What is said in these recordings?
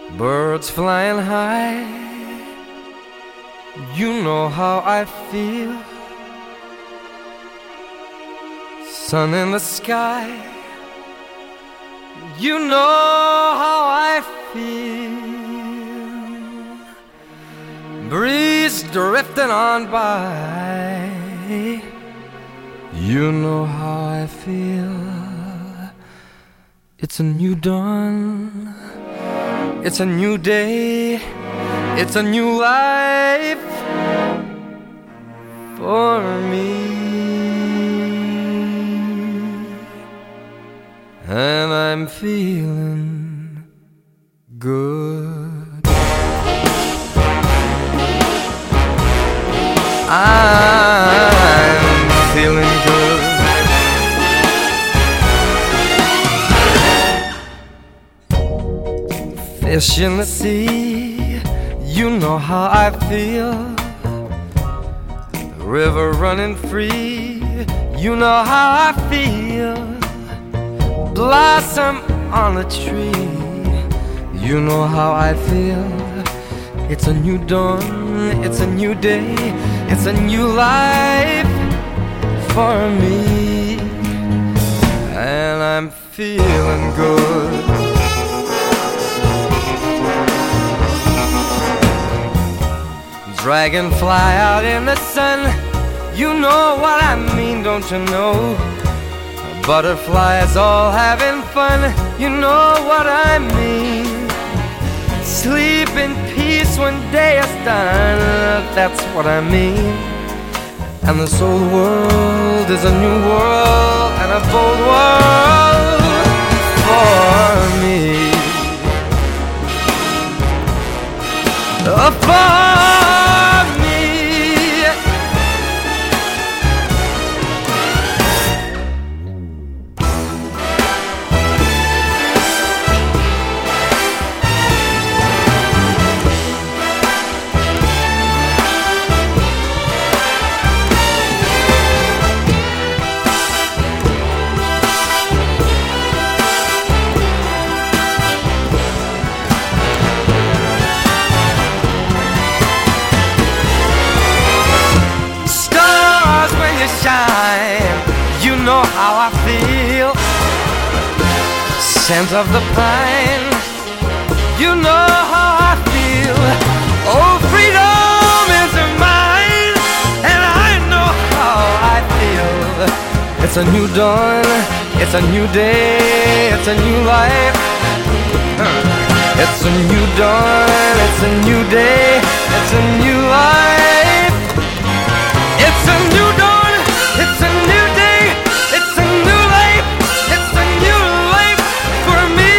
Birds flying high, you know how I feel. Sun in the sky, you know how I feel. Breeze drifting on by, you know how I feel. It's a new dawn, it's a new day, it's a new life for me. And I'm feeling good. I'm feeling good. Fish in the sea, you know how I feel. The river running free, you know how I feel. Blossom on a tree, you know how I feel. It's a new dawn, it's a new day, it's a new life for me. And I'm feeling good. Dragonfly out in the sun, you know what I mean, don't you know? Butterflies all having fun, you know what I mean. Sleep in peace when day is done, that's what I mean. And this old world is a new world and a bold world for me. For me. You know how I feel. Scent of the pine, you know how I feel. Oh, freedom is mine, and I know how I feel. It's a new dawn, it's a new day, it's a new life. It's a new dawn, it's a new day, it's a new life. It's a new dawn, it's a new day, it's a new life, it's a new life for me.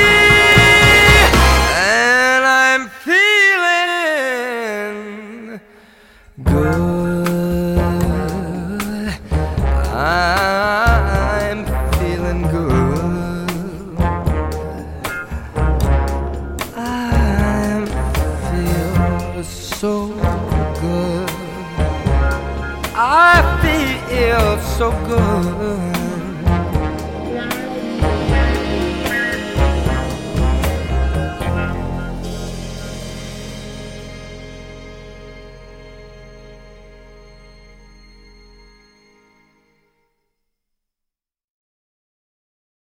And I'm feeling good. I'm feeling good. I feel so good. I feel so good.